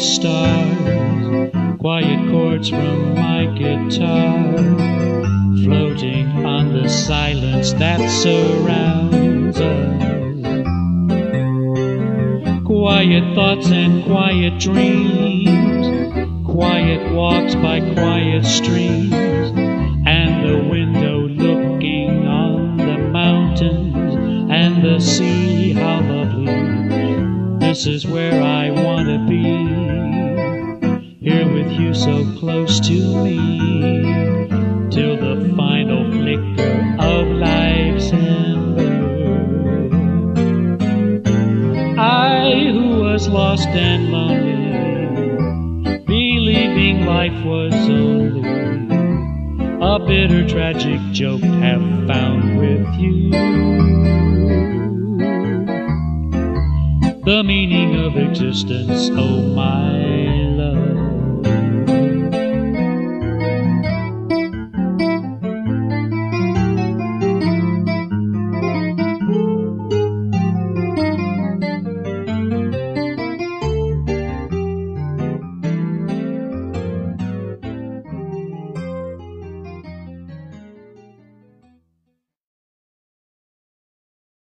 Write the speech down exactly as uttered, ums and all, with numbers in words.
stars, quiet chords from my guitar, floating on the silence that surrounds us. Quiet thoughts and quiet dreams, quiet walks by quiet streams, and the window looking on the mountains and the sea, how lovely. This is where I want to be, here with you so close to me, till the final flicker of life's ember. I, who was lost and lonely, believing life was only a bitter tragic joke, have found with you the meaning of existence, oh my.